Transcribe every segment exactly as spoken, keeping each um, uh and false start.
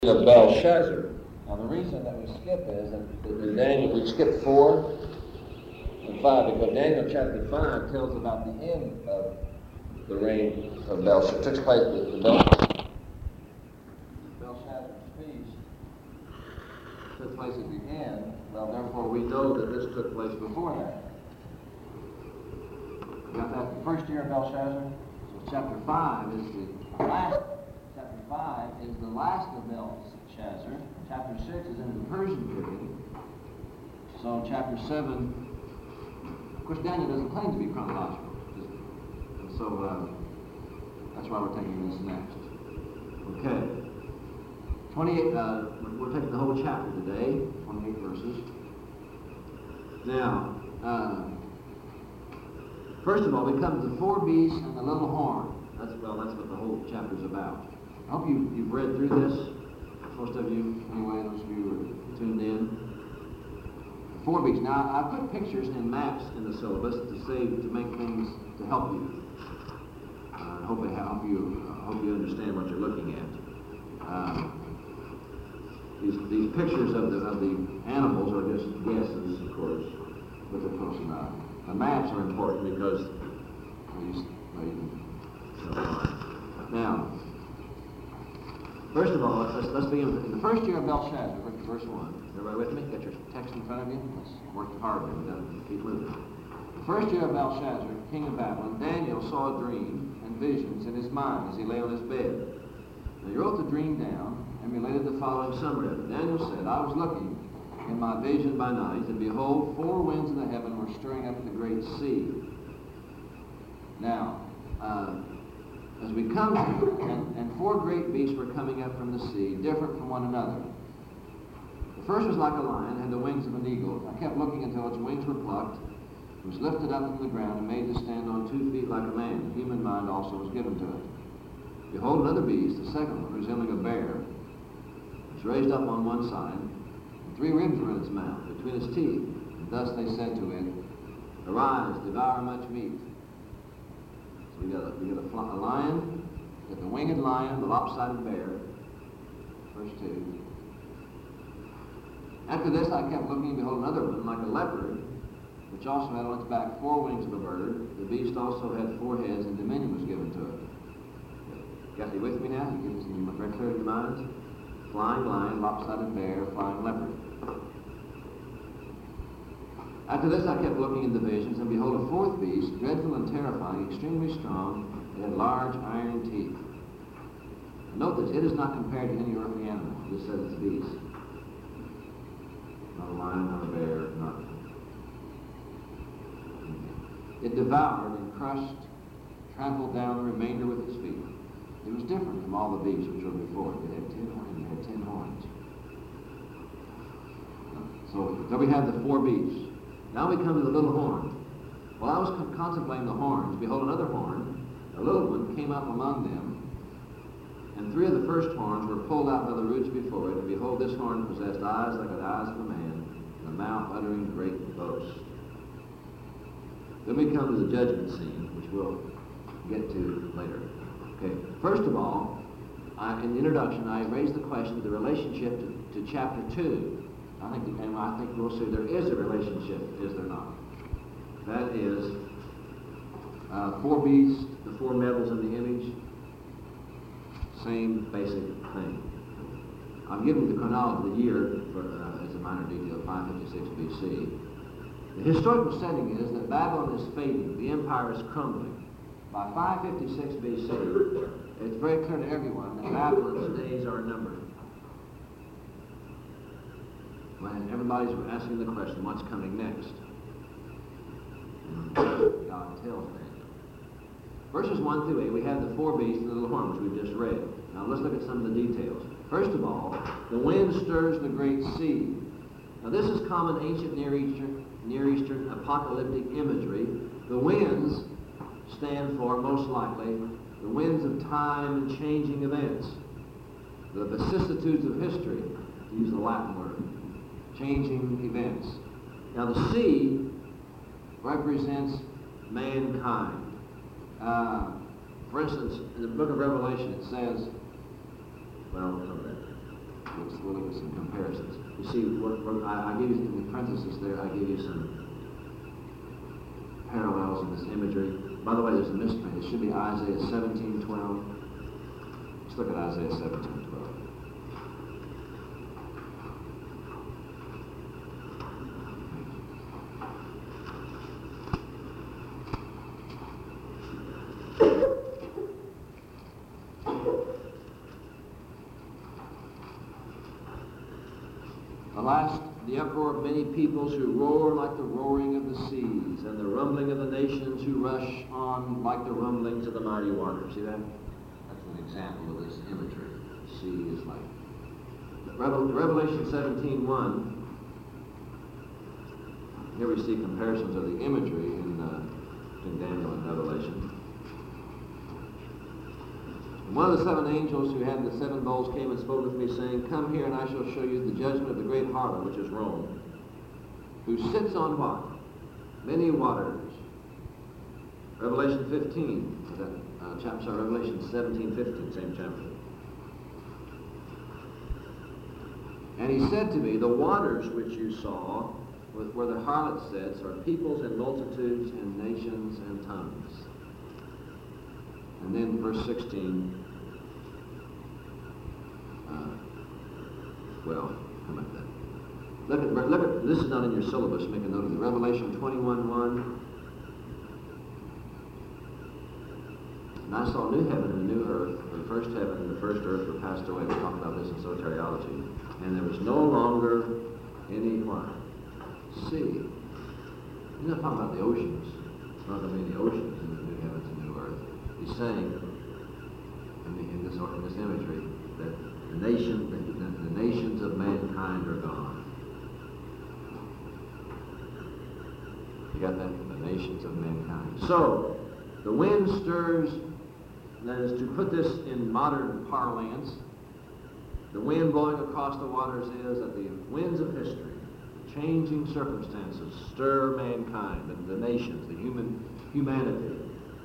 of Belshazzar. Now the reason that we skip is that the Daniel, we skip four and five because Daniel chapter five tells about the end of the reign of Belshazzar. It took place with the Belshazzar. Belshazzar's feast took place at the end. Well, therefore we know that this took place before that. You got that? The first year of Belshazzar. So chapter five is the last. Chapter five is the last of Belshazzar. Chapter six is in the Persian period. So chapter seven, of course Daniel doesn't claim to be chronological. And so uh, that's why we're taking this next. Okay. twenty-eight, uh, we're taking the whole chapter today, twenty-eight verses. Now, uh, first of all, we come to the four beasts and the little horn. That's, well, that's what the whole chapter's about. I hope you, you've read through this. Most of you, anyway, those of you who are tuned in. Four beasts. Now, I put pictures and maps in the syllabus to save, to make things, to help you. Uh, I hope I help you, uh, hope you understand what you're looking at. Uh, these, these pictures of the, of the animals are just guesses, of course, but they're close enough. The maps are important because, well, you, well, you can, now, first of all, let's, let's begin with the first year of Belshazzar, verse one. Everybody with me? Got your text in front of you? Let's work hard here. We've got to keep moving. The first year of Belshazzar, king of Babylon, Daniel saw a dream and visions in his mind as he lay on his bed. Now he wrote the dream down and related the following summary of it. Daniel said, I was looking in my vision by night, and behold, four winds in the heaven were stirring up the great sea. Now, uh, as we come to, and, and four great beasts were coming up from the sea, different from one another. The first was like a lion, had the wings of an eagle. I kept looking until its wings were plucked. It was lifted up from the ground and made to stand on two feet like a man. The human mind also was given to it. Behold, another beast, the second one, resembling a bear, was raised up on one side, and three ribs were in its mouth, between its teeth. And thus they said to it, Arise, devour much meat. We got a, we got a, fly, a lion, we got the winged lion, the lopsided bear, first two. After this I kept looking, and behold, another one, like a leopard, which also had on its back four wings of a bird. The beast also had four heads, and dominion was given to it. Got you with me now? You get this in very clear in your minds? Flying lion, lopsided bear, flying leopard. After this I kept looking in the visions, and behold, a fourth beast, dreadful and terrifying, extremely strong, it had large iron teeth. Note this, it is not compared to any earthly animal. It just says it's a beast. Not a lion, not a bear, not... It devoured and crushed, trampled down the remainder with its feet. It was different from all the beasts which were before it. It had ten horns. It had ten horns. So there we have the four beasts. Now we come to the little horn. While I was con- contemplating the horns, behold, another horn, a little one, came up among them, and three of the first horns were pulled out by the roots before it, and behold, this horn possessed eyes like the eyes of a man, and a mouth uttering great boast. Then we come to the judgment scene, which we'll get to later. Okay. First of all, I, in the introduction, I raised the question of the relationship to, to chapter two. I think, and I think we'll see there is a relationship, is there not? That is, uh, four beasts, the four metals in the image, same basic thing. I'm giving the chronology of the year for, uh, as a minor detail, five fifty-six B C. The historical setting is that Babylon is fading, the empire is crumbling. By five fifty-six B C, it's very clear to everyone that Babylon's days are numbered. When everybody's asking the question, what's coming next? God tells Daniel. Verses one through eight, we have the four beasts and the little horn, which we've just read. Now let's look at some of the details. First of all, the wind stirs the great sea. Now this is common ancient Near Eastern, Near Eastern apocalyptic imagery. The winds stand for, most likely, the winds of time and changing events. The vicissitudes of history, to use the Latin word. Changing events. Now the sea represents mankind. Uh, for instance, in the book of Revelation it says, well, we'll cover that. we'll look at some comparisons. You see, what, what I, I give you in the parenthesis there, I give you some parallels in this imagery. By the way, there's a misprint. It should be Isaiah seventeen twelve. Let's look at Isaiah seventeen twelve. Alas, the uproar of many peoples who roar like the roaring of the seas, and the rumbling of the nations who rush on like the rumblings of the mighty waters. See that? That's an example of this imagery. The sea is like... Revel- Revelation seventeen one. Here we see comparisons of the imagery in, uh, in Daniel and Revelation. One of the seven angels who had the seven bowls came and spoke with me, saying, Come here, and I shall show you the judgment of the great harlot, which is Rome, who sits on what? Many waters. Revelation fifteen, that, uh, chapter, sorry, Revelation seventeen, fifteen, same chapter. And he said to me, The waters which you saw, where the harlot sits, are peoples and multitudes and nations and tongues. And then verse sixteen, uh, well, how about that? Look at, look at, this is not in your syllabus, make a note of it. Revelation twenty-one one. And I saw a new heaven and a new earth, for the first heaven and the first earth were passed away. We'll talk about this in soteriology. And there was no longer any what? Sea. He's not talking about the oceans. It's not going to be any oceans in the new heavens and new earth. He's saying, in, the, in, this, in this imagery, that the, nation, the, the, the nations of mankind are gone. You got that? The nations of mankind. So, the wind stirs, that is, to put this in modern parlance, the wind blowing across the waters is that the winds of history, changing circumstances, stir mankind, the, the nations, the human humanity.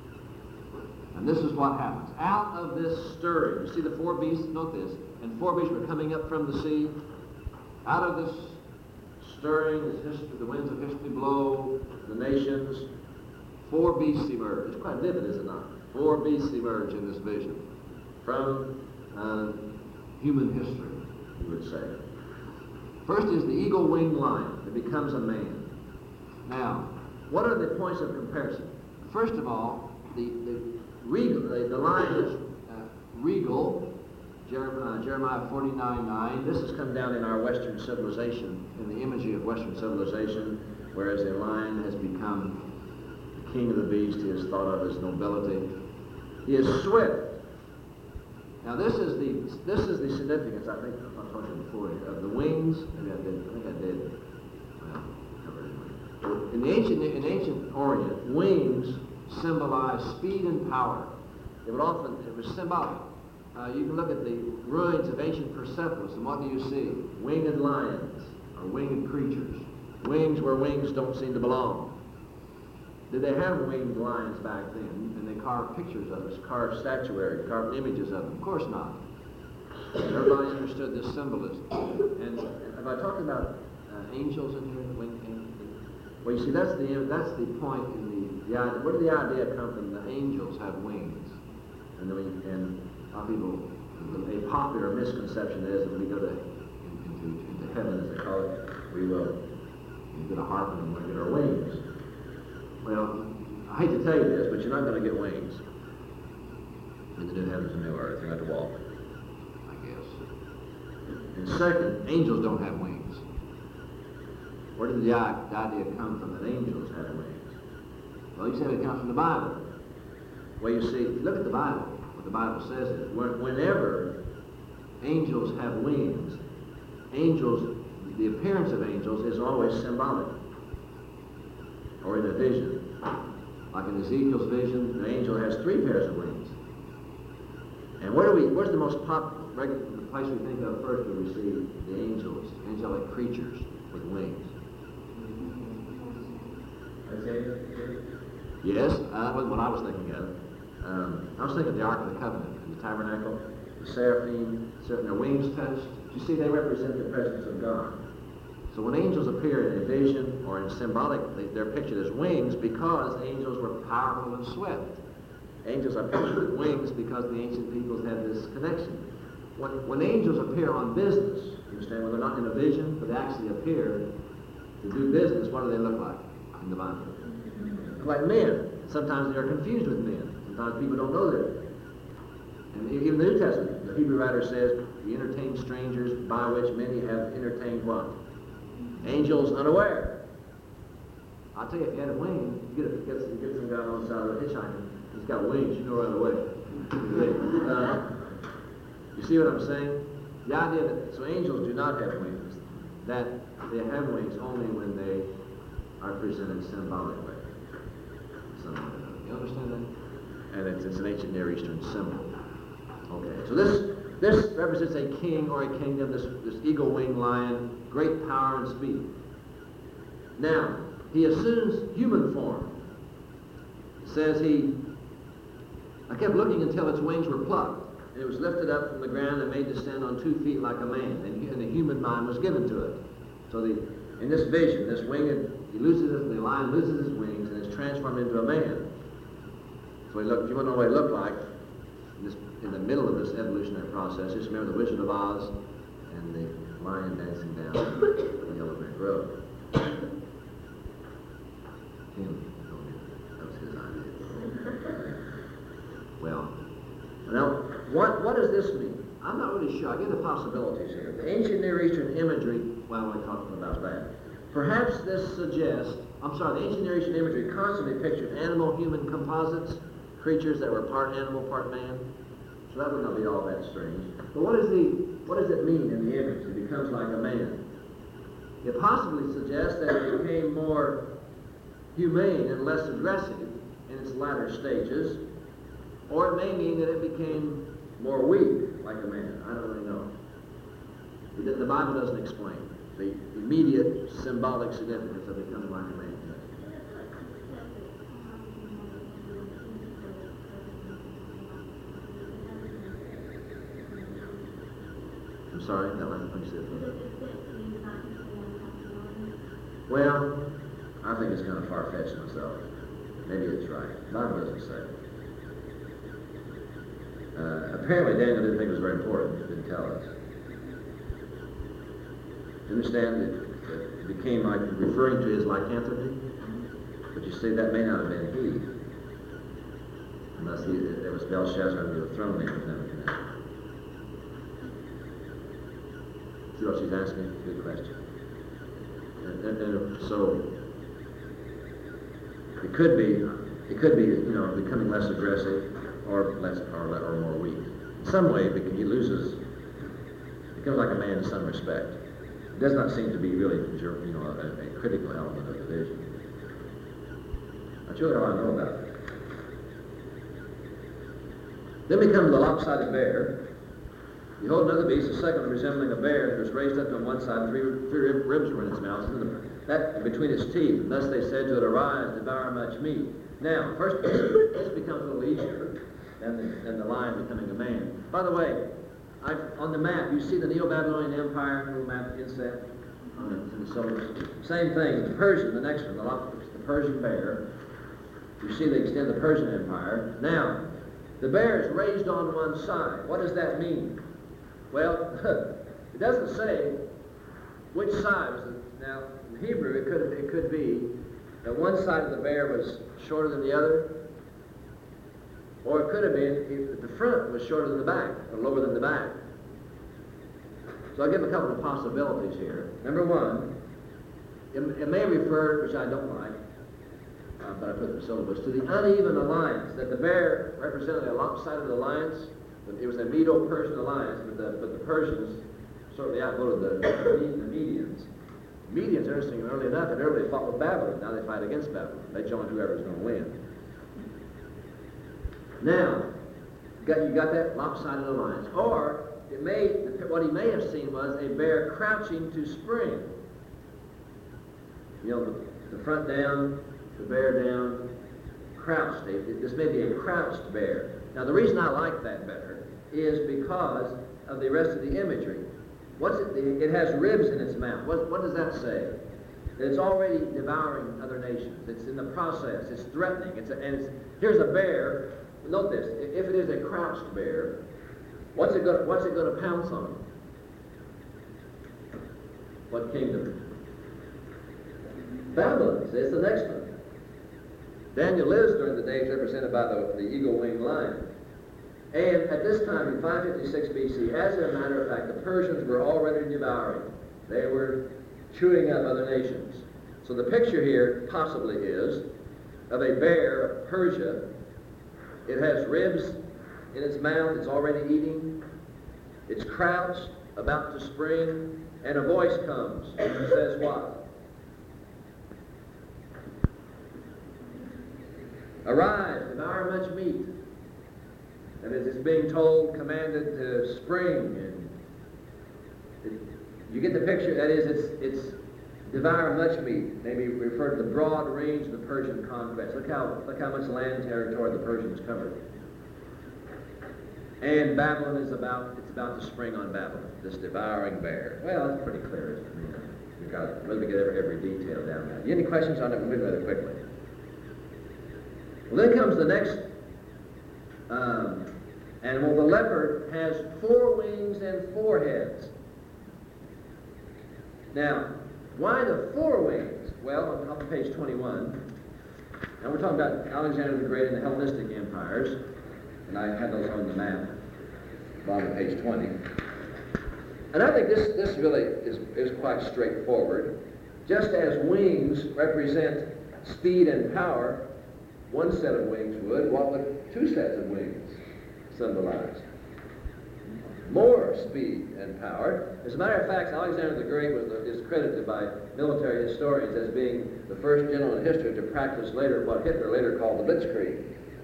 And this is what happens. Out of this stirring, you see the four beasts, note this, and four beasts were coming up from the sea. Out of this stirring, this history, the winds of history blow, the nations, four beasts emerge. It's quite vivid, is it not? Four beasts emerge in this vision from uh, human history, you would say. First is the eagle-winged lion. It becomes a man. Now, what are the points of comparison? First of all, the, the regal, the, the lion is uh, regal, Jeremiah, Jeremiah forty-nine nine. This has come down in our Western civilization, in the imagery of Western civilization, whereas the lion has become the king of the beast. He is thought of as nobility. He is swift. Now this is the this is the significance, I think, I told you before, of the wings. Maybe I did. I think I did. Well, anyway. In the ancient in ancient Orient, wings symbolize speed and power. It would often it was symbolic. Uh, you can look at the ruins of ancient Persepolis, and what do you see? Winged lions or winged creatures. Wings where wings don't seem to belong. Did they have winged lions back then? And they carved pictures of us, carved statuary, carved images of them? Of course not. Everybody understood this symbolism. And have I talked about uh, angels in here? Winged angels? Well, you see, that's the that's the point in the, the idea. Where did the idea come from? The angels have wings. And, then we, and our people, a popular misconception is that we go to into, into heaven, as they call it, we will we get a harp and we'll get our wings. Well, I hate to tell you this, but you're not going to get wings in the new heavens and new earth. You're going to have to walk, I guess. And second, angels don't have wings. Where did the, the idea come from that angels have wings? Well, you said it comes from the Bible. Well, you see, look at the Bible. What the Bible says is, whenever angels have wings, angels, the appearance of angels is always symbolic, or in a vision. Like in Ezekiel's vision, the angel has three pairs of wings. And where do we? Where's the most popular the place we think of first when we see the angels, angelic creatures with wings? Yes, uh, that wasn't what I was thinking of. Um, I was thinking of the Ark of the Covenant, and the tabernacle, the seraphim, certain their wings touched, You see, they represent the presence of God. So when angels appear in a vision or in symbolic, they're pictured as wings because angels were powerful and swift. Angels are pictured with wings because the ancient peoples had this connection. When, when angels appear on business, you understand, when they're not in a vision, but they actually appear to do business, what do they look like in the Bible? Like men. Sometimes they are confused with men. Sometimes people don't know that. And even the New Testament, the Hebrew writer says, "He entertained strangers by which many have entertained what? Angels unaware." I'll tell you, if you had a wing, you get, a, get, some, get some guy on the side of the hitchhiker. He's got wings, you know right away. uh, you see what I'm saying? The idea that, so angels do not have wings, that they have wings only when they are presented symbolically. You understand that? And it's, it's an ancient Near Eastern symbol. Okay, so this this represents a king or a kingdom, this, this eagle-winged lion, great power and speed. Now, he assumes human form. It says he, I kept looking until its wings were plucked, and it was lifted up from the ground and made to stand on two feet like a man, and, and the human mind was given to it. So the, in this vision, this winged, he loses his, the lion loses his wings and is transformed into a man. So he looked, if you want to know what he looked like, in, this, in the middle of this evolutionary process, just remember the Wizard of Oz and the lion dancing down the Yellow Brick Road. Him, that was his idea. Well, now, what, what does this mean? I'm not really sure. I get the possibilities here. The ancient Near Eastern imagery, well, we're talking about that. Perhaps this suggests, I'm sorry, the ancient Near Eastern imagery constantly pictured animal-human composites, creatures that were part animal, part man. So that would not be all that strange. But what is the what does it mean in the image? It becomes like a man. It possibly suggests that it became more humane and less aggressive in its latter stages, or it may mean that it became more weak, like a man. I don't really know. The, the Bible doesn't explain the immediate symbolic significance of becoming like a man. I'm sorry, that wasn't what you said. Well, I think it's kind of far-fetched myself. Maybe it's right. The Bible doesn't say. Uh, apparently Daniel didn't think it was very important. It didn't tell us. You understand that it became like referring to his lycanthropy? But you see, that may not have been he. Unless he, there was Belshazzar under the throne name of Nebuchadnezzar. See what she's asking? Good question. And, and, and so it could be, it could be, you know, becoming less aggressive or less or, or more weak. In some way, he loses, becomes like a man in some respect. It does not seem to be really, you know, a, a critical element of the vision. That's really all I know about it. Then we come to the lopsided bear. Behold, another beast, a second resembling a bear, that was raised up on one side, and three, three ribs were in its mouth, and the, that between its teeth. And thus they said to it, "Arise, devour much meat." Now, first, this becomes a little easier than the, than the lion becoming a man. By the way, I've, on the map, you see the Neo-Babylonian Empire, little map inset on the, in the syllabus. Same thing. The Persian, the next one, the, the Persian bear. You see they extend the Persian Empire. Now, the bear is raised on one side. What does that mean? Well, it doesn't say which side was it. Now, in Hebrew, it could it could be that one side of the bear was shorter than the other, or it could have been if the front was shorter than the back, or lower than the back. So I'll give a couple of possibilities here. Number one, it, it may refer, which I don't like, uh, but I put in the syllabus, to the uneven alliance, that the bear represented a lopsided alliance. It was a Medo-Persian alliance, but the, but the Persians certainly outvoted the, the Medians. The Medians, interestingly, early enough, had earlier fought with Babylon. Now they fight against Babylon. They join whoever's going to win. Now, you got, you got that lopsided alliance. Or, it may, what he may have seen was a bear crouching to spring. You know, the, the front down, the bear down, crouched. This may be a crouched bear. Now, the reason I like that better is because of the rest of the imagery. What's it? It has ribs in its mouth. What, what does that say? That it's already devouring other nations. It's in the process. It's threatening. It's a, and it's here's a bear. Note this: if it is a crouched bear, what's it going? What's it going to pounce on? What kingdom? Babylon. See, it's the next one. Daniel lives during the days represented by the, the eagle-winged lion. And at this time, in five fifty-six B C, as a matter of fact, the Persians were already devouring. They were chewing up other nations. So the picture here possibly is of a bear of Persia. It has ribs in its mouth. It's already eating. It's crouched, about to spring, and a voice comes and says what? Arise, devour much meat. And as it's being told, commanded to spring, and it, you get the picture. That is, it's it's devour much meat. Maybe refer to the broad range of the Persian conquest. Look how look how much land territory the Persians covered. And Babylon is about it's about to spring on Babylon. This devouring bear. Well, that's pretty clear. I mean, we got let me get every, every detail down there. Any questions on it? We'll move rather quickly. Well, then comes the next um, animal. The leopard has four wings and four heads. Now, why the four wings? Well, on, on page twenty-one, and we're talking about Alexander the Great and the Hellenistic empires, and I had those on the map, bottom of page twenty. And I think this, this really is, is quite straightforward. Just as wings represent speed and power, one set of wings would, what would two sets of wings symbolize? More speed and power. As a matter of fact, Alexander the Great was, is credited by military historians as being the first general in history to practice later what Hitler later called the Blitzkrieg.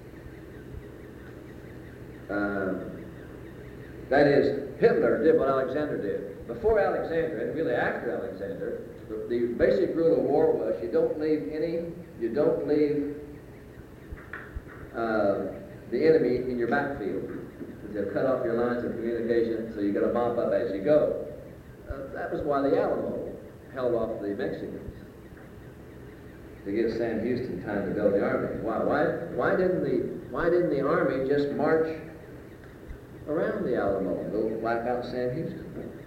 Uh, that is, Hitler did what Alexander did. Before Alexander, and really after Alexander, the, the basic rule of war was you don't leave any, you don't leave Uh, the enemy in your backfield. They'll cut off your lines of communication, so you got to mop up as you go. Uh, that was why the Alamo held off the Mexicans, to give Sam Houston time to build the army. Why? Why? Why didn't the Why didn't the army just march around the Alamo and go wipe out Sam Houston?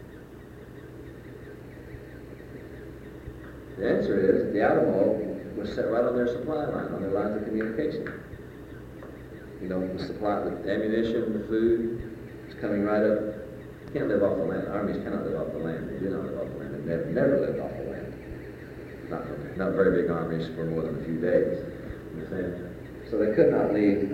The answer is the Alamo was set right on their supply line, on their lines of communication. You know, the supply, the ammunition, the food, it's coming right up. You can't live off the land. Armies cannot live off the land. They do not live off the land. They've never, never lived off the land. Not, not very big armies for more than a few days. You understand? So they could not leave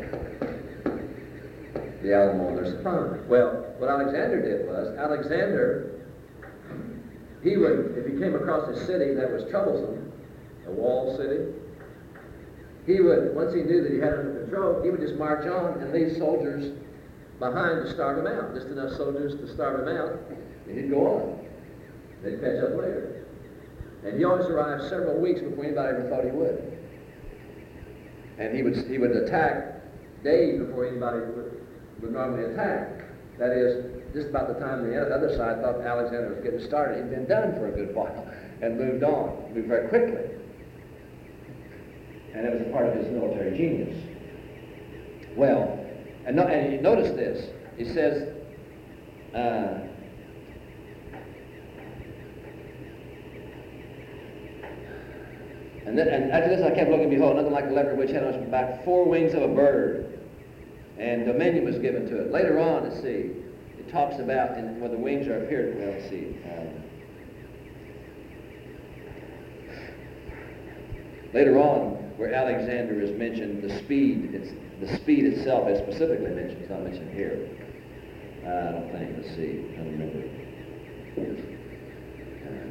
the Alamo on their supply line. Well, what Alexander did was, Alexander, he would, if he came across a city that was troublesome, a walled city, he would, once he knew that he had it under control, he would just march on and leave soldiers behind to starve him out. Just enough soldiers to starve him out, and he'd go on. They'd catch up later. And he always arrived several weeks before anybody ever thought he would. And he would he would attack days before anybody would, would normally attack. That is, just about the time the other side thought Alexander was getting started. He'd been done for a good while and moved on, moved very quickly. And that was a part of his military genius. Well, and, no, and you notice this. He says, uh, and, then, and after this I kept looking, behold, nothing like the leopard which had on its back four wings of a bird, and dominion was given to it. Later on, let's see, it talks about, and where the wings are appeared, well, let's see. Um, later on, where Alexander is mentioned, the speed, it's, the speed itself is specifically mentioned. It's not mentioned here. Uh, I don't think. Let's see. I don't remember. Uh,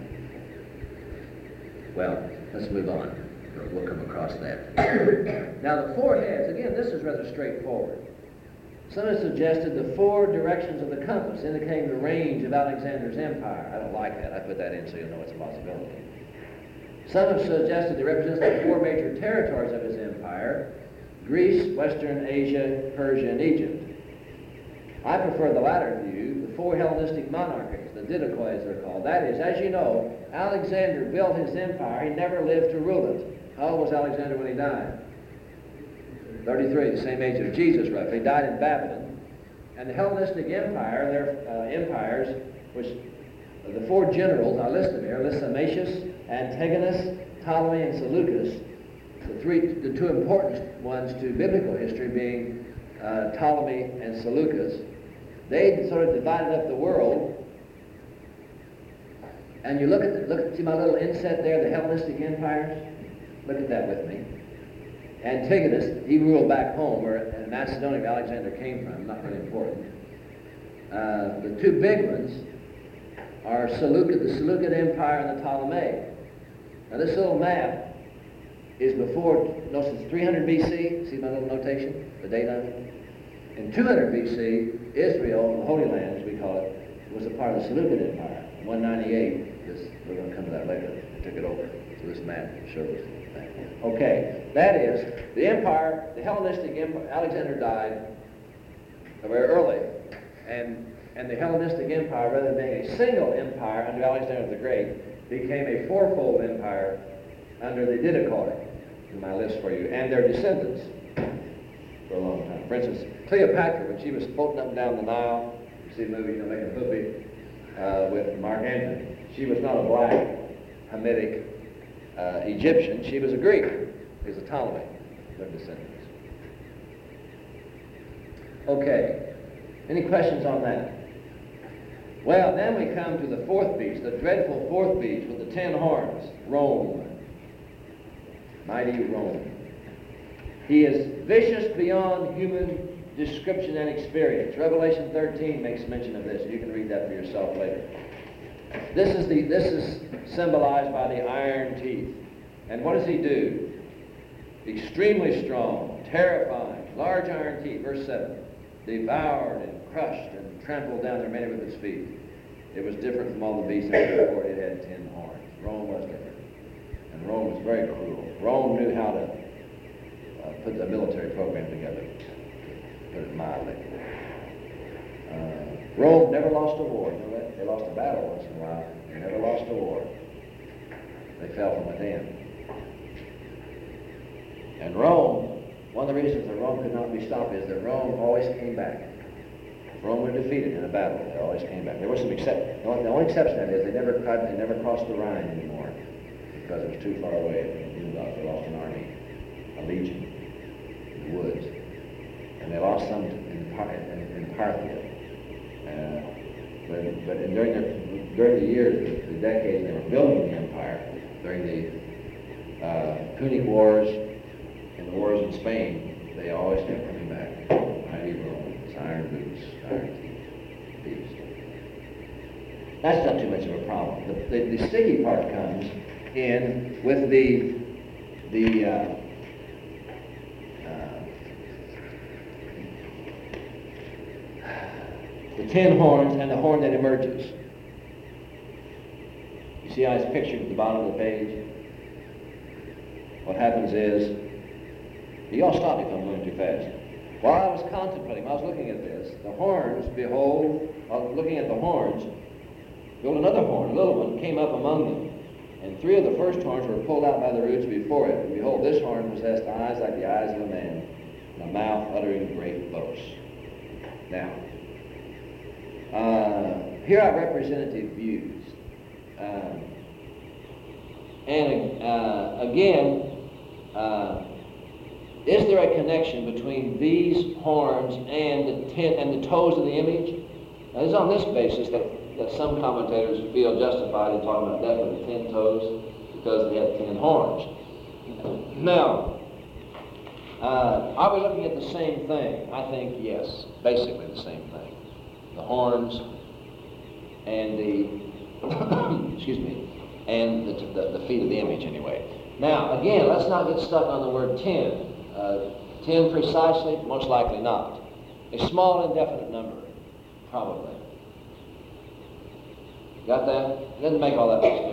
well, let's move on. We'll come across that. Now, the four heads, again, this is rather straightforward. Some have suggested the four directions of the compass, indicating the range of Alexander's empire. I don't like that. I put that in so you'll know it's a possibility. Some have suggested it represents the four major territories of his empire: Greece, Western Asia, Persia, and Egypt. I prefer the latter view, the four Hellenistic monarchies, the Didache as they're called. That is, as you know, Alexander built his empire. He never lived to rule it. How old was Alexander when he died? thirty-three, the same age of Jesus, roughly. He died in Babylon. And the Hellenistic Empire, their uh, empires, which uh, the four generals, I list them here, Lysimachus, Antigonus, Ptolemy, and Seleucus, the three, the two important ones to biblical history being uh, Ptolemy and Seleucus. They sort of divided up the world. And you look at, the, look at, see my little inset there, the Hellenistic empires? Look at that with me. Antigonus, he ruled back home where Macedonia, Alexander came from, not really important. Uh, the two big ones are Seleucid, the Seleucid Empire and the Ptolemaic. Now this little map is before, notice it's three hundred B C, see my little notation, the date on it? In two hundred B C, Israel, the Holy Land as we call it, was a part of the Seleucid Empire. one ninety-eight, this, we're going to come to that later, they took it over. So this map shows us. Okay, that is, the empire, the Hellenistic Empire, Alexander died very early, and, and the Hellenistic Empire, rather than being a single empire under Alexander the Great, became a fourfold empire under the Didache, in my list for you, and their descendants for a long time. For instance, Cleopatra, when she was floating up and down the Nile, you see the movie, you know, Making Poopy, uh, with Mark Antony, she was not a black Hamitic Uh, Egyptian, she was a Greek. She was a Ptolemy, their descendants. Okay, any questions on that? Well, then we come to the fourth beast, the dreadful fourth beast with the ten horns, Rome. Mighty Rome. He is vicious beyond human description and experience. Revelation thirteen makes mention of this. You can read that for yourself later. This is the this is symbolized by the iron teeth. And what does he do? Extremely strong, terrifying, large iron teeth. Verse seven. Devoured and crushed and trampled down their many with its feet. It was different from all the beasts that were before. It had ten horns. Rome was different. And Rome was very cruel. Rome knew how to uh, put the military program together, to put it mildly. Uh, Rome never lost a war. You know that? They lost a battle once in a while. They never lost a war. They fell from within. And Rome, one of the reasons that Rome could not be stopped is that Rome always came back. If Rome were defeated in a battle, they always came back. There was some exception. The only, the only exception that is they never tried, they never crossed the Rhine anymore because it was too far away. They lost an army, a legion, in the woods, and they lost some in, in, in Parthia. Uh, but but in, during the during the years, the, the decades they were building the empire, during the uh, Punic Wars and the wars in Spain, they always kept coming back. Mighty Romans, iron boots, iron teeth, beast. That's not too much of a problem. The, the, the sticky part comes in with the the uh, the ten horns and the horn that emerges. You see how it's pictured at the bottom of the page? What happens is, you all stop me if I'm going too fast. While I was contemplating, while I was looking at this, the horns, behold, while I was looking at the horns, behold, another horn, a little one, came up among them. And three of the first horns were pulled out by the roots before it. And behold, this horn possessed eyes like the eyes of a man, and a mouth uttering great boasts. Now, uh, here are representative views. Um, and uh, again, uh, is there a connection between these horns and the ten, and the toes of the image? Now, it's on this basis that, that some commentators feel justified in talking about definitely ten toes because they had ten horns. Now, uh, are we looking at the same thing? I think yes, basically the same thing. The horns and the, excuse me, and the, the, the feet of the image anyway. Now, again, let's not get stuck on the word ten. Uh, ten precisely? Most likely not. A small indefinite number, probably. Got that? It doesn't make all that much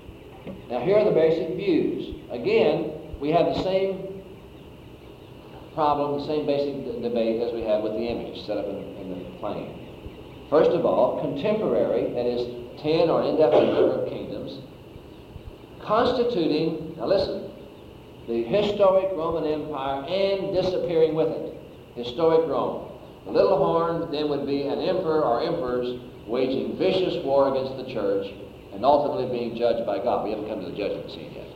difference. Now, here are the basic views. Again, we have the same problem, the same basic d- debate as we have with the image set up in, in the plane. First of all, contemporary, that is, ten or indefinite number of kingdoms, constituting, now listen, the historic Roman Empire and disappearing with it. Historic Rome. The little horn then would be an emperor or emperors waging vicious war against the church and ultimately being judged by God. We haven't come to the judgment scene yet.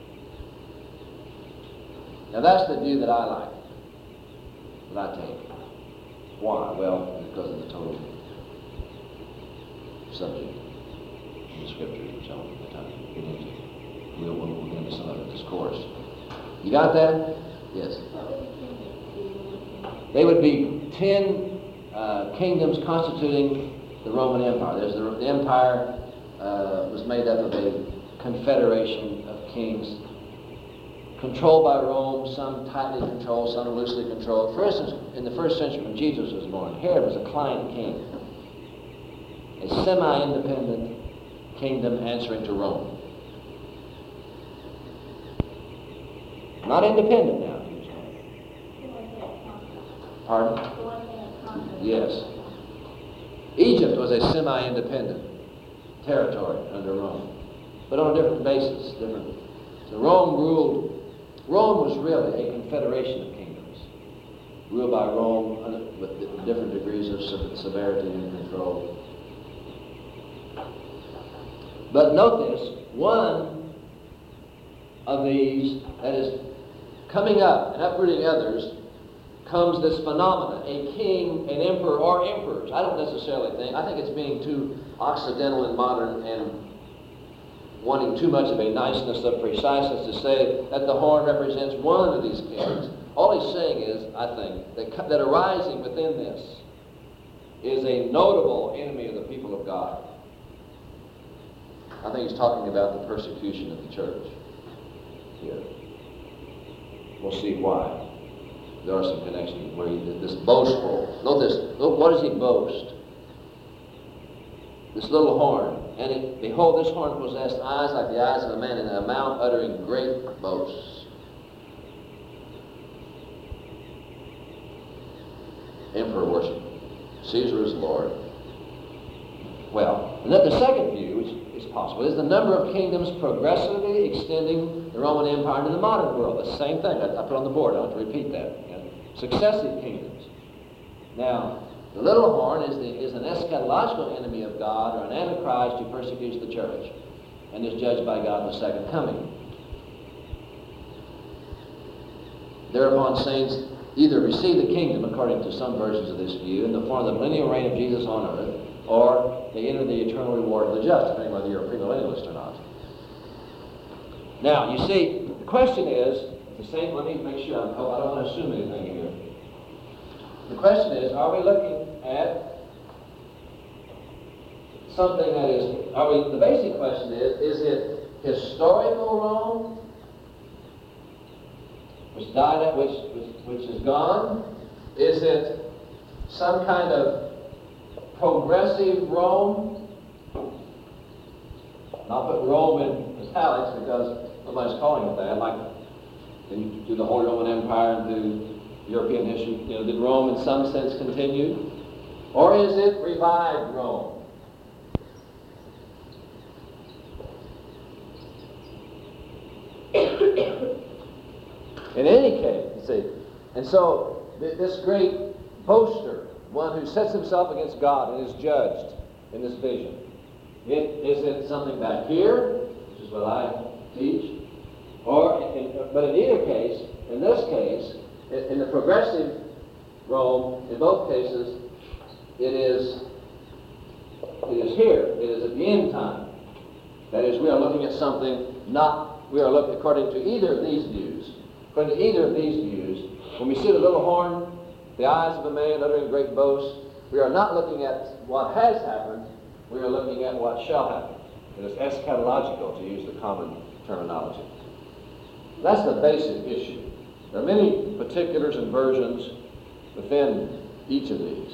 Now that's the view that I like, that I take. Why? Well, because of the total subject in the scriptures, which I won't have time to get into. We'll, we'll, we'll get into some of it discourse. You got that? Yes. They would be ten uh, kingdoms constituting the Roman Empire. There's the, the empire uh, was made up of a confederation of kings controlled by Rome, some tightly controlled, some loosely controlled. For instance, in the first century when Jesus was born, Herod was a client king, a semi-independent kingdom answering to Rome. Not independent now. Pardon? Yes. Egypt was a semi-independent territory under Rome, but on a different basis. Different. So Rome ruled. Rome was really a confederation of kingdoms, ruled by Rome with different degrees of severity and control. But note this: one of these that is coming up and uprooting others, comes this phenomenon, a king, an emperor, or emperors. I don't necessarily think, I think it's being too occidental and modern and wanting too much of a niceness of preciseness to say that the horn represents one of these kings. All he's saying is, I think, that, that arising within this is a notable enemy of the people of God. I think he's talking about the persecution of the church here. We'll see why. There are some connections where he did this boastful. Note this. Look, what does he boast? This little horn. And it, behold, this horn possessed eyes like the eyes of a man, and a mouth uttering great boasts. Emperor worship. Caesar is Lord. Well, and then the second view, which is possible, is the number of kingdoms progressively extending the Roman Empire into the modern world. The same thing. I, I put on the board. I want to repeat that. Okay? Successive kingdoms. Now, the little horn is, the, is an eschatological enemy of God, or an antichrist who persecutes the church and is judged by God in the second coming. Thereupon saints either receive the kingdom, according to some versions of this view, in the form of the millennial reign of Jesus on earth, or they enter the eternal reward of the just, depending whether you're a premillennialist or not. Now, you see, the question is, the same, let me make sure, I'm, oh, I don't want to assume anything here. The question is, are we looking at something that is, are we, the basic question is, is it historical Rome, which died at, which, which, which is gone? Is it some kind of progressive Rome? And I'll put Rome in italics because nobody's calling it that. Like, and through the Holy Roman Empire and through European history, you know, did Rome in some sense continue? Or is it revived Rome? In any case, you see, and so th- this great boaster, one who sets himself against God and is judged in this vision, it, is it something back here, which is what I teach, or, in, but in either case, in this case, in, in the progressive Rome, in both cases, it is, it is here, it is at the end time. That is, we are looking at something not, we are looking according to either of these views, according to either of these views, when we see the little horn, the eyes of a man uttering great boasts, we are not looking at what has happened, we are looking at what shall happen. It is eschatological, to use the common terminology. That's the basic issue. There are many particulars and versions within each of these.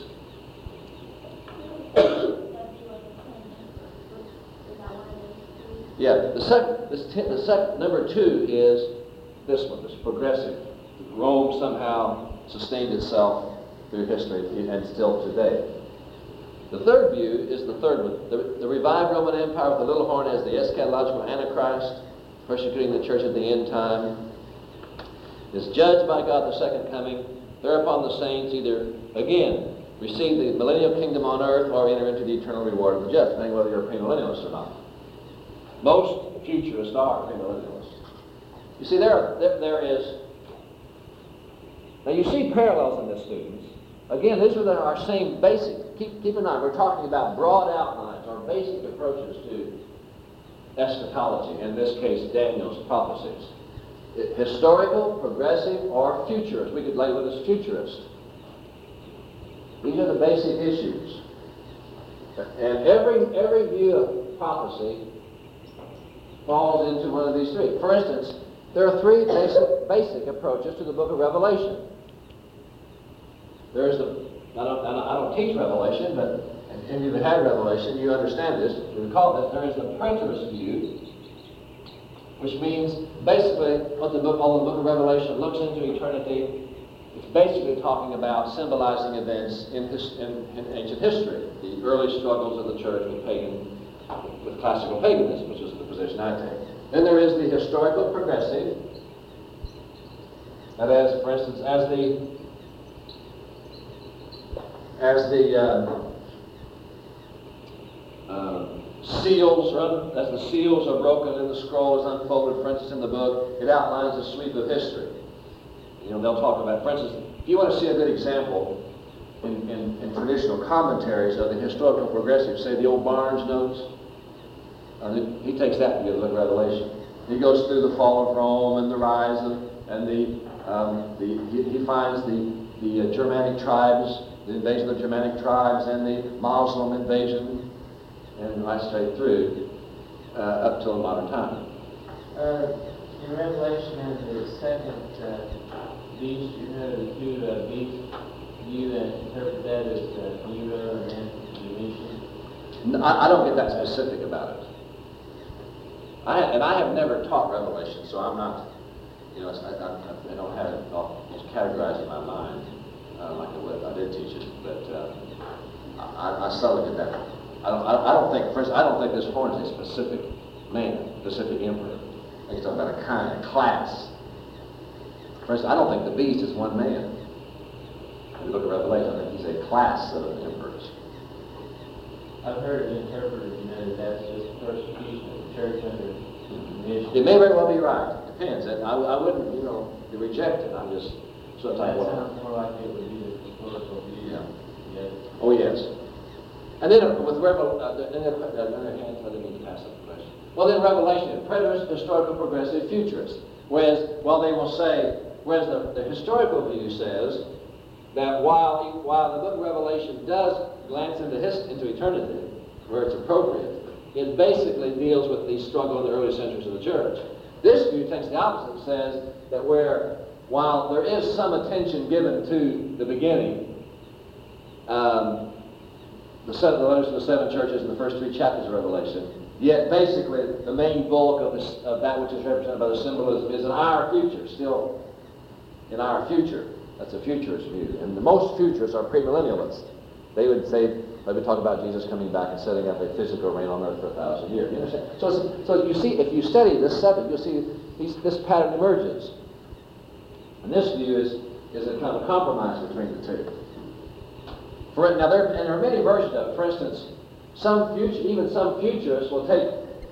Yeah, the second, this ten, the second, number two is this one, this progressive Rome somehow sustained itself through history and still today. The third view is the third one. The, the revived Roman Empire with the little horn as the eschatological Antichrist, persecuting the church at the end time, is judged by God the second coming. Thereupon the saints either, again, receive the millennial kingdom on earth or enter into the eternal reward of the just, depending whether you're a premillennialist or not. Most futurists are premillennialists. You see, there, there, there is... Now you see parallels in this, students. Again, these are the, our same basic... Keep, keep in mind, we're talking about broad outlines, our basic approaches to eschatology, in this case, Daniel's prophecies. Historical, progressive, or futurist. We could label it as futurist. These are the basic issues. And every, every view of prophecy falls into one of these three. For instance, there are three basic, basic approaches to the book of Revelation. There's the, I don't, I don't teach Revelation, but if you've had Revelation, you understand this. You recall that there is the preterist view, which means basically what the book, all the book of Revelation looks into eternity. It's basically talking about symbolizing events in, his, in, in ancient history, the early struggles of the church with pagan, with classical paganism, which is the position I take. Then there is the historical progressive. That is, for instance, as the as the uh, uh, seals, rather, as the seals are broken and the scroll is unfolded, for instance, in the book, it outlines a sweep of history. You know, they'll talk about, for instance, if you want to see a good example in, in, in traditional commentaries of the historical progressive, say the old Barnes notes, uh, he takes that to the book of Revelation. He goes through the fall of Rome and the rise of, and the, um, the he, he finds the, the uh, Germanic tribes, the invasion of the Germanic tribes and the Muslim invasion, and right straight through uh, up till modern time. Uh, in Revelation and the second uh, beast, you know, the two uh, beasts, you uh, interpret that as uh, Nero and Domitian? No, I, I don't get that specific about it. I and I have never taught Revelation, so I'm not, you know, I, I, I don't have it all just categorized in my mind uh, like I would if I did teach it. But uh, I, I seldom get that. I don't, I, I don't think, first, I don't think this horn is a specific man, specific emperor. I think it's talking about a kind, a class. First, I don't think the beast is one man. In the book of Revelation, I think he's a class of emperors. I've heard it interpreted, you know, that that's just persecution of the church under Domitian. It may very well be right. Depends. And I, I wouldn't, you know, reject it. I'm just sort of That like, sounds more like it would be the historical view. Yeah. Yes. oh yes. And then uh, with Revel, uh, and then uh, another hand, I didn't mean to pass up the question. Well, then Revelation, preterist, historical, progressive, futurist. Whereas, well, they will say, whereas the, the historical view says that while while the book of Revelation does glance into his, into eternity, where it's appropriate, it basically deals with the struggle in the early centuries of the church. This view takes the opposite, says that where, while there is some attention given to the beginning, um, the, seven, the letters to the seven churches in the first three chapters of Revelation, yet basically the main bulk of, this, of that which is represented by the symbolism is in our future, still in our future. That's a futurist view. And the most futurists are premillennialists. They would say, they would talk about Jesus coming back and setting up a physical reign on earth for a thousand years. You understand? So, it's, so you see, if you study this subject, you'll see these, this pattern emerges. And this view is, is a kind of compromise between the two. For, now, there, and there are many versions of it. For instance, some future, even some futurists will take,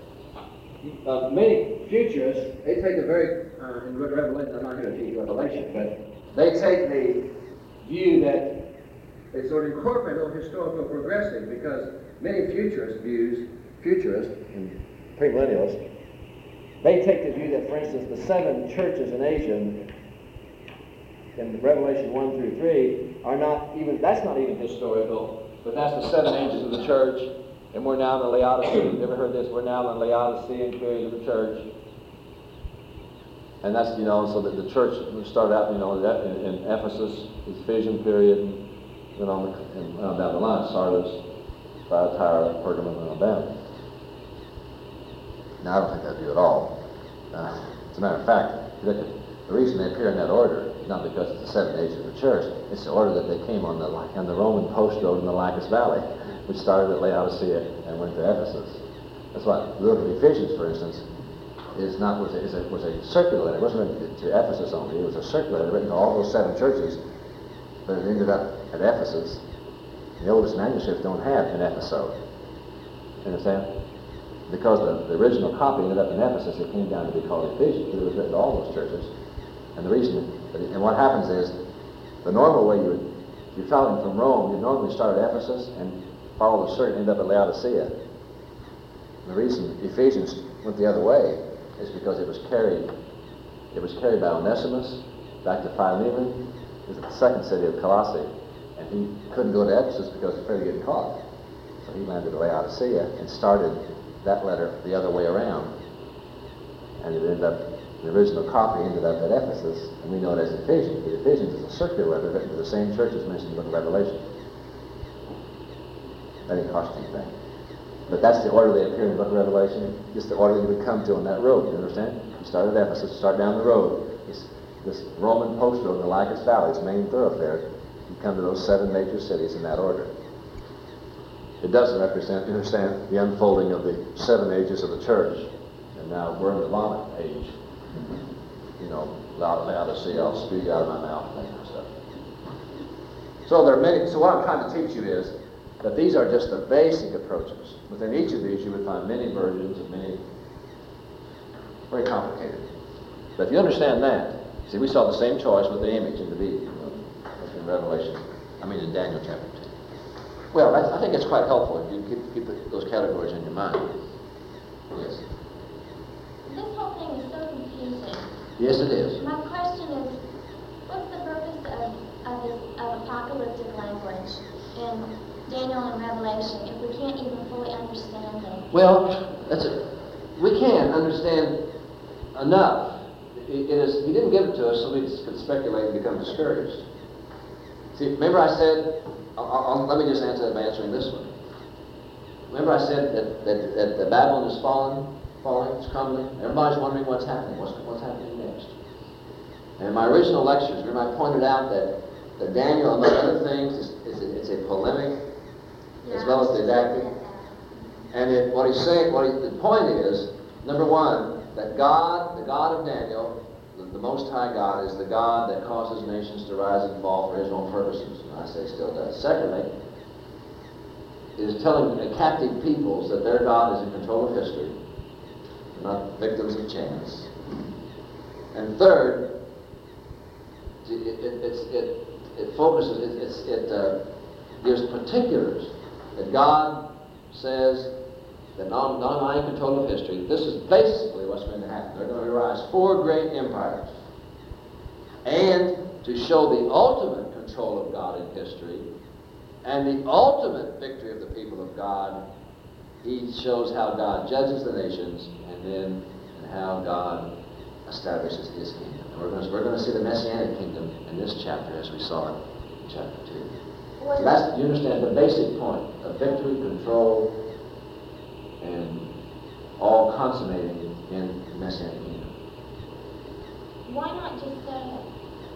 uh, many futurists, they take a very, uh, in Revelation, I'm not going to teach Revelation, but they take the view that they sort of incorporate a little historical progressive, because many futurist views, futurists and premillennialists, they take the view that, for instance, the seven churches in Asia in Revelation one through three are not even, that's not even historical, but that's the seven ages of the church, and we're now in the Laodicean. You ever heard this? We're now in the Laodicean period of the church. And that's, you know, so that the church started out, you know, in, in Ephesus, the Ephesian period, and went on, the, and went on down the line, Sardis, Thyatira, Pergamum, and on down. Now, I don't think that view at all. Uh, as a matter of fact, look at the reason they appear in that order not because it's the seven ages of the church. It's the order that they came on the on the Roman post road in the Lycus Valley, which started at Laodicea and went to Ephesus. That's why the book of Ephesians, for instance, is not was a, is a, was a circular letter. It wasn't written to Ephesus only. It was a circular letter written to all those seven churches, but it ended up at Ephesus. The oldest manuscripts don't have an episode. You understand? Because the, the original copy ended up in Ephesus, it came down to be called Ephesians, but it was written to all those churches. And the reason, and what happens is, the normal way you would, if you're traveling from Rome, you'd normally start at Ephesus and follow the circuit and end up at Laodicea. And the reason Ephesians went the other way is because it was carried, it was carried by Onesimus back to Philemon, who's the second city of Colossae, and he couldn't go to Ephesus because he was afraid of getting caught. So he landed at Laodicea and started that letter the other way around. And it ended up, the original copy ended up at Ephesus, and we know it as Ephesians. But Ephesians is a circular letter written to the same church as mentioned in the book of Revelation. That didn't cost you anything. But that's the order they appear in the book of Revelation. Just the order you would come to on that road, you understand? You start at Ephesus, start down the road, this, this Roman post road in the Lycus Valley, its main thoroughfare. You come to those seven major cities in that order. It doesn't represent, you understand, the unfolding of the seven ages of the church. And now we're in the vomit age. You know, loud and Laodicea, I'll spew you out of my mouth, that kind of stuff. So there are many, so what I'm trying to teach you is that these are just the basic approaches. Within each of these you would find many versions of many, very complicated. But if you understand that, see, we saw the same choice with the image in the beast, you know, in Revelation, I mean in Daniel chapter two. Well, that's, I think it's quite helpful if you keep, keep it, those categories in your mind. Yes? This whole thing is so confusing. Yes, it is. My question is, what's the purpose of, of this of apocalyptic language in Daniel and Revelation if we can't even fully understand them? Well, that's it. We can understand enough. It, it is, he didn't give it to us so we could speculate and become discouraged. See, remember I said, I'll, I'll, let me just answer that by answering this one. Remember I said that, that, that the Babylon is falling, falling, it's crumbling. Everybody's wondering what's happening, what's, what's happening next. And in my original lectures, remember I pointed out that, that Daniel, among other things, is, is a, it's a polemic Yeah, as well as didactic. And it, what he's saying, what he, the point is, number one, that God, the God of Daniel, the, the Most High God, is the God that causes nations to rise and fall for his own purposes. And I say still does. Secondly, is telling the captive peoples that their God is in control of history, not victims of chance. And third, it, it, it's, it, it focuses, it, it's, it uh, gives particulars that God says that not, not only in control of history, this is basically what's going to happen. They're going to arise four great empires. And to show the ultimate control of God in history and the ultimate victory of the people of God, he shows how God judges the nations and then and how God establishes his kingdom. And we're going to, we're going to see the Messianic kingdom in this chapter as we saw it in chapter two. So that's, you understand the basic point of victory, control, and all consummating in the Messianic kingdom. Why not just say it?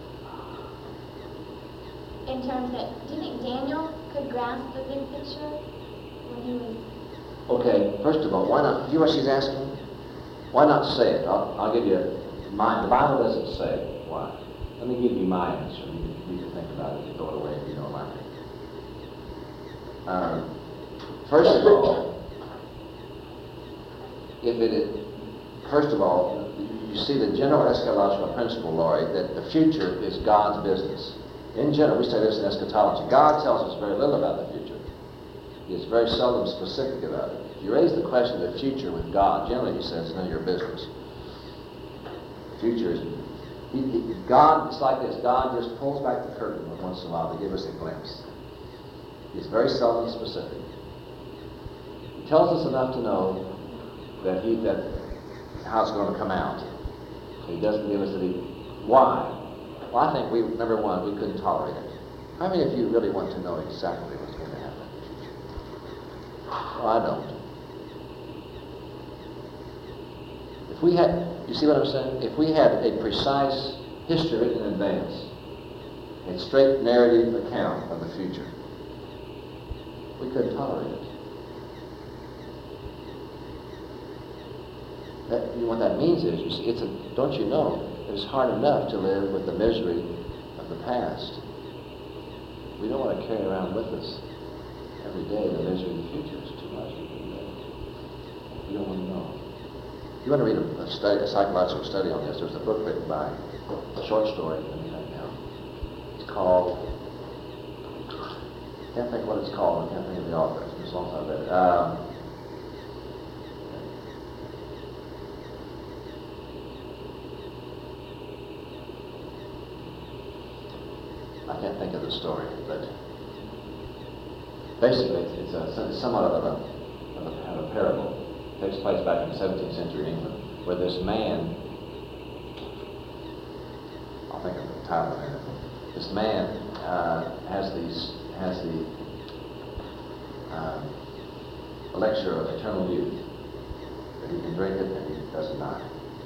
In terms that, do you think Daniel could grasp the big picture when he was... Okay, first of all, why not, you know what she's asking? Why not say it? I'll, I'll give you my, the Bible doesn't say why. Let me give you my answer. You can, you can think about it and throw it away if you don't like it. Um, first of all, if it is, first of all, you see the general eschatological principle, Laurie, that the future is God's business. In general, we say this in eschatology. God tells us very little about the future. He is very seldom specific about it. If you raise the question of the future with God, generally he says, none of your business. Future is, he, he, God, it's like this, God just pulls back the curtain once in a while to give us a glimpse. He's very seldom specific. He tells us enough to know that he that how it's going to come out. He doesn't give us any why. Well, I think we number one, we couldn't tolerate it. How many of you really want to know exactly what's going to happen? Well, I don't. If we had, you see what I'm saying? If we had a precise history written in advance, a straight narrative account of the future. We couldn't tolerate it. That, you know, what that means is, you see, it's a, don't you know, it's hard enough to live with the misery of the past. We don't want to carry around with us every day the misery of the future. It's too much. You don't want to know. If you want to read a, a, study, a psychological study on this, there's a book written by a short story, let me right now. It's called, I can't think what it's called, I can't think of the author. It's been so long since I've read it. Um, I can't think of the story, but basically it's, a, it's somewhat of a, of a, of a parable. It takes place back in seventeenth century England, where this man, I'll think of the title in a minute. This man uh, has these has the uh, elixir of eternal youth, that he can drink it and he doesn't die.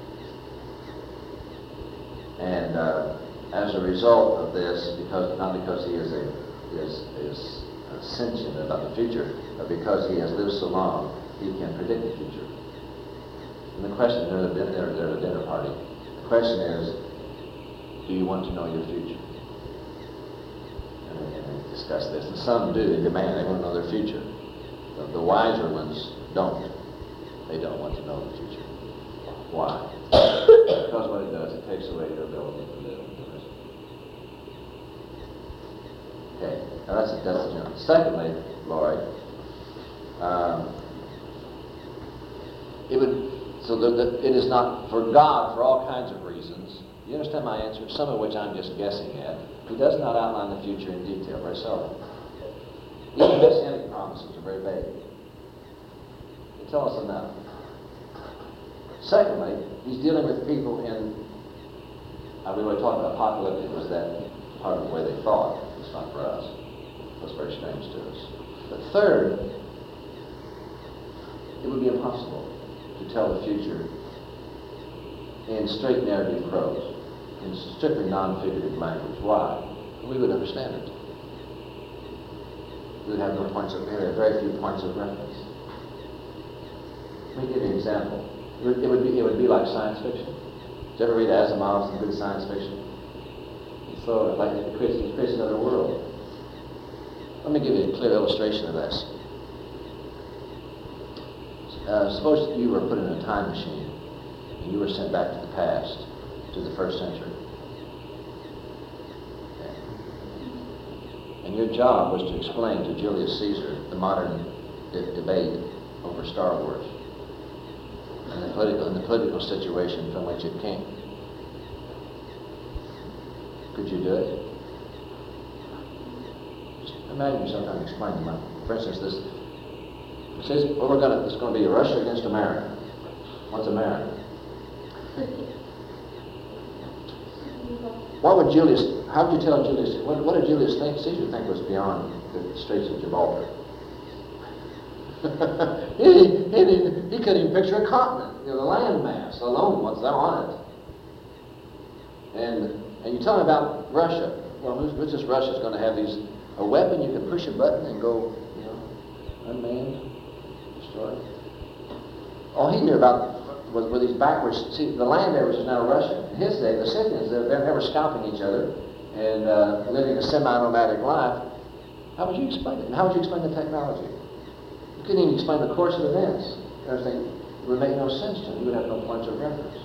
And uh, as a result of this, because not because he is a is is uh, sentient about the future, but because he has lived so long, he can predict the future. And the question, they're at a dinner, they're at a dinner party. The question is, do you want to know your future? And they, and they discuss this. And some do, they demand, they want to know their future. The, the wiser ones don't. They don't want to know the future. Why? Because what it does, it takes away your ability to live in the present. Okay, now that's, that's you know. Secondly, Laurie, um, it would, so the, the, it is not, for God, for all kinds of reasons, you understand my answer, some of which I'm just guessing at, he does not outline the future in detail, very seldom. Even messianic promises are very vague. They tell us enough. Secondly, he's dealing with people in, uh, we were talking about apocalyptic, was that part of the way they thought. It's not for us. That's very strange to us. But third, it would be impossible to tell the future in straight narrative prose, in strictly non-figurative language. Why? We would understand it. We would have no points of, very, very few points of reference. Let me give you an example. It would, it would be it would be like science fiction. Did you ever read Asimov's some good science fiction? So like it creates, it creates another world. Let me give you a clear illustration of this. Uh, suppose you were put in a time machine and you were sent back to the past, to the first century. Okay. And your job was to explain to Julius Caesar the modern de- debate over Star Wars and the political, and the political situation from which it came. Could you do it? Just imagine yourself trying to explain to them. For instance, this it says, well, we're gonna, it's going to be Russia against America. What's America? What would Julius, how would you tell Julius, what, what did Julius think, Caesar think was beyond the Straits of Gibraltar? he, he, he, he couldn't even picture a continent, you know, the land mass alone once they're on it. And and you tell me about Russia. Well, who's, who's this Russia's going to have these, a weapon you can push a button and go, you know, unmanned, destroyed. All he knew about was were these backwards, see, the land areas is now Russia. In his day, the Scythians, they're, they're never scalping each other and uh, living a semi-nomadic life. How would you explain it? And how would you explain the technology? You couldn't even explain the course of events. Everything would make no sense to him. You would have no points of reference.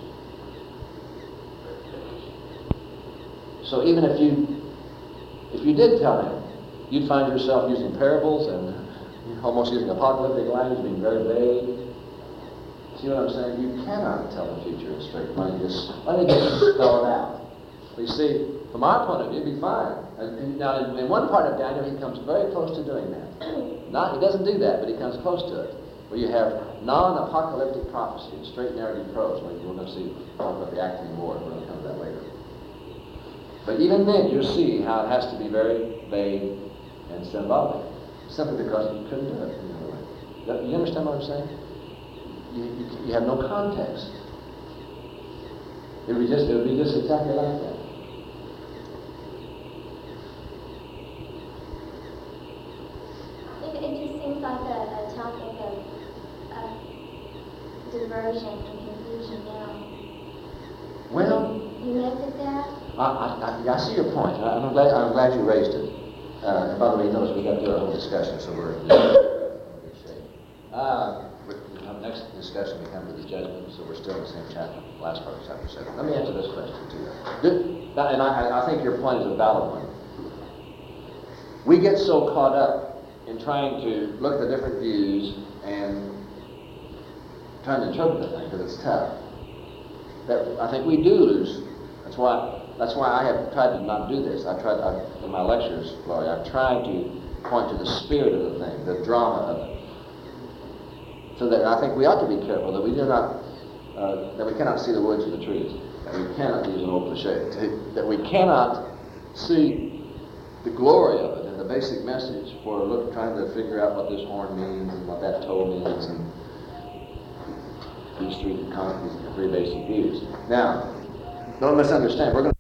So even if you, if you did tell him, you'd find yourself using parables and almost using apocalyptic language, being very vague. See what I'm saying? You cannot tell the future in straight line. Just let me just spell it out. But you see, from our point of view, it'd be fine. And now, in, in one part of Daniel, he comes very close to doing that. Not, he doesn't do that, but he comes close to it. Where you have non-apocalyptic prophecy in straight narrative prose. We're going to see talk about the Actian War. We're going to come to that later. But even then, you see how it has to be very vague and symbolic, simply because you couldn't do it another way. You understand what I'm saying? You, you, you have no context. It would be just, it would be just exactly like that. diversion and confusion now. Well, You mess with that? I, I, I, I see your point, and I'm glad, I'm glad you raised it. Uh, and by the way, you notice we got through our whole discussion, so we're in good shape. Uh, we- our next discussion, we come to the judgment, so we're still in the same chapter, last part of chapter seven. Let me answer this question too. Do, and I, I think your point is a valid one. We get so caught up in trying to look at the different views and trying to interpret the thing, because it's tough, that I think we do lose. That's why, that's why I have tried to not do this. I tried, I, in my lectures, Laurie, I've tried to point to the spirit of the thing, the drama of it. So that I think we ought to be careful that we do not, uh, that we cannot see the woods for the trees, that we cannot use an old cliche, to, that we cannot see the glory of it and the basic message for look, trying to figure out what this horn means and what that toe means and these three, these three basic views. Now, don't misunderstand. We're going to